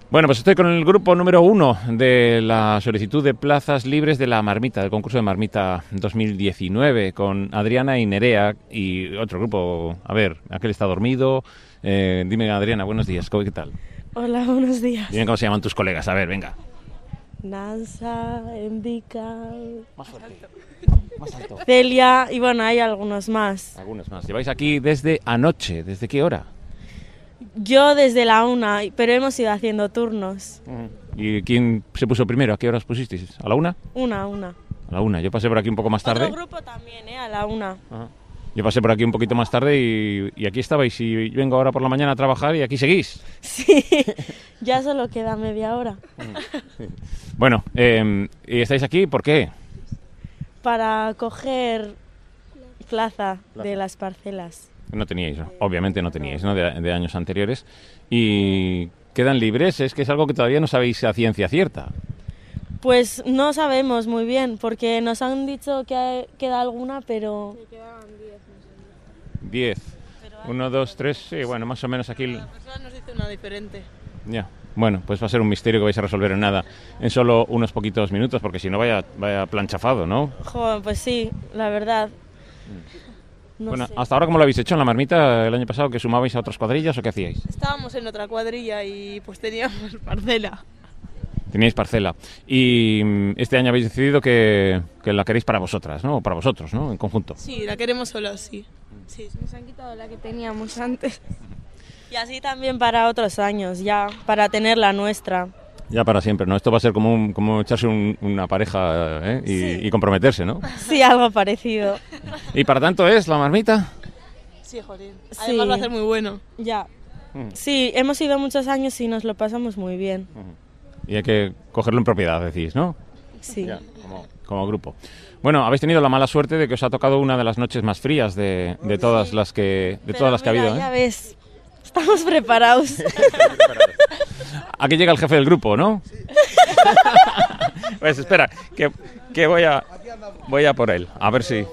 Bueno, pues estoy con el grupo número 1 de la solicitud de plazas libres de la Marmita, del concurso de Marmita 2019, con Adriana y Nerea y otro grupo. A ver, aquel está dormido. Dime, Adriana, buenos días, ¿qué tal? Hola, buenos días. Dime cómo se llaman tus colegas, a ver, venga. Nansa, Envica, Más fuerte. Más alto. Celia y bueno, hay algunos más. Algunos más. Lleváis aquí desde anoche, ¿desde qué hora? Yo desde la 1, pero hemos ido haciendo turnos. ¿Y quién se puso primero? ¿A qué horas pusisteis? ¿A la 1? Una. A la 1. Yo pasé por aquí un poco más tarde. Otro grupo también, a la 1. Ajá. Yo pasé por aquí un poquito más tarde y aquí estabais. Y vengo ahora por la mañana a trabajar y aquí seguís. Sí, ya solo queda media hora. Bueno, ¿y estáis aquí por qué? Para coger plaza de las parcelas. No teníais, ¿no? Obviamente no teníais, ¿no? De años anteriores. ¿Y quedan libres? Es que es algo que todavía no sabéis a ciencia cierta. Pues no sabemos muy bien, porque nos han dicho que queda alguna, pero... Me quedaban 10. 10. 1, 2, 3, sí, bueno, más o menos aquí... La persona nos dice una diferente. Ya. Bueno, pues va a ser un misterio que vais a resolver en nada, en solo unos poquitos minutos, porque si no vaya planchafado, ¿no? Joder, pues sí, la verdad. No bueno, sé. ¿hasta ahora cómo lo habéis hecho en la Marmita el año pasado? ¿Que sumabais a otras cuadrillas o qué hacíais? Estábamos en otra cuadrilla y pues teníamos parcela. Teníais parcela. Y este año habéis decidido que la queréis para vosotras, ¿no? O para vosotros, ¿no? En conjunto. Sí, la queremos solos, sí. Sí. Nos han quitado la que teníamos antes. Y así también para otros años, ya, para tener la nuestra. Ya para siempre, ¿no? Esto va a ser como echarse una pareja y comprometerse, ¿no? Sí, algo parecido. ¿Y para tanto es la Marmita? Sí, jolín. Sí. Además va a ser muy bueno. Ya. Sí, hemos ido muchos años y nos lo pasamos muy bien. Y hay que cogerlo en propiedad, decís, ¿no? Sí. Ya, como grupo. Bueno, habéis tenido la mala suerte de que os ha tocado una de las noches más frías de todas las que ha habido, Ya ves, estamos preparados. Aquí llega el jefe del grupo, ¿no? Sí. Pues espera, que voy a por él, a ver si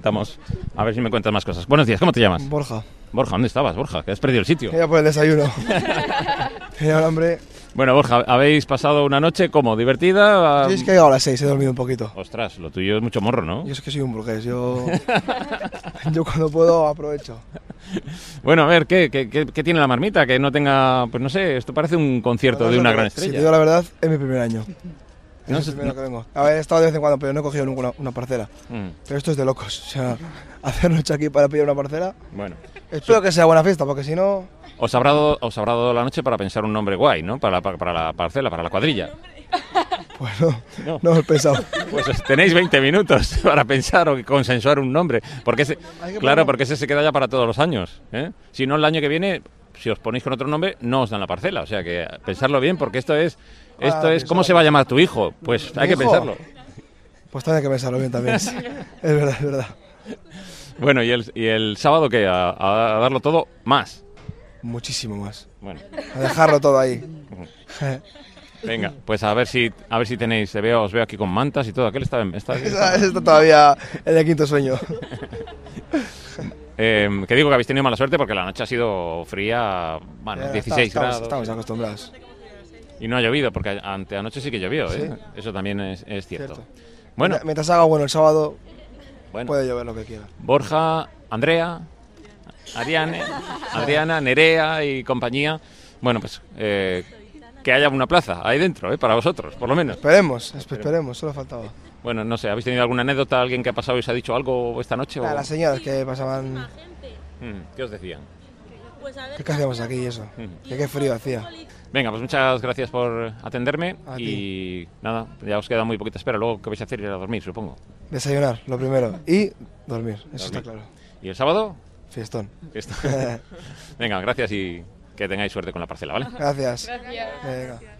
me cuentas más cosas. Buenos días, ¿cómo te llamas? Borja. Borja, ¿dónde estabas, Borja? Que has perdido el sitio. Iba por el desayuno. Tenía hambre. Bueno, Borja, ¿habéis pasado una noche como divertida? Sí, es que he llegado a las 6, he dormido un poquito. Ostras, lo tuyo es mucho morro, ¿no? Yo es que soy un burgués, yo cuando puedo aprovecho. Bueno, a ver, ¿qué tiene la Marmita? Que no tenga, pues no sé, esto parece un concierto de una gran estrella. Si te digo la verdad, es mi primer año. No Es el primero que vengo. A ver, he estado de vez en cuando, pero no he cogido nunca una parcela. Pero esto es de locos, o sea, hacer noche aquí para pillar una parcela. Bueno. Espero que sea buena fiesta, porque si no... Os habrá dado la noche para pensar un nombre guay, ¿no? Para la parcela, para la cuadrilla. Pues no he pensado. Pues tenéis 20 minutos para pensar o consensuar un nombre. Porque ese se queda ya para todos los años, ¿eh? Si no, el año que viene, si os ponéis con otro nombre, no os dan la parcela. O sea que pensarlo bien, porque esto es ¿cómo se va a llamar tu hijo? Pues hay que pensarlo. Pues también hay que pensarlo bien también. Sí. Es verdad. Bueno, ¿y el sábado qué? ¿A darlo todo más? Muchísimo más. Bueno. A dejarlo todo ahí. Venga, pues a ver si tenéis, os veo aquí con mantas y todo. Aquel está todavía en el quinto sueño. Que digo que habéis tenido mala suerte porque la noche ha sido fría, bueno, 16 grados. Estamos acostumbrados. Y no ha llovido, porque anoche sí que llovió, ¿eh? ¿Sí? Eso también es cierto. Bueno, mientras haga bueno el sábado, puede llover lo que quiera. Borja, Andrea, Adriana, Nerea y compañía. Bueno, pues que haya una plaza ahí dentro, para vosotros, por lo menos. Esperemos, solo faltaba. Bueno, no sé, ¿habéis tenido alguna anécdota? ¿Alguien que ha pasado y os ha dicho algo esta noche? Las señoras que pasaban... ¿Qué os decían? ¿Qué hacíamos aquí y eso? Que qué frío hacía. Venga, pues muchas gracias por atenderme y nada, ya os queda muy poquita espera. Luego, ¿qué vais a hacer? Ir a dormir, supongo. Desayunar, lo primero, y dormir, eso está claro. ¿Y el sábado? Fiestón. Venga, gracias y que tengáis suerte con la parcela, ¿vale? Gracias. Gracias. Venga.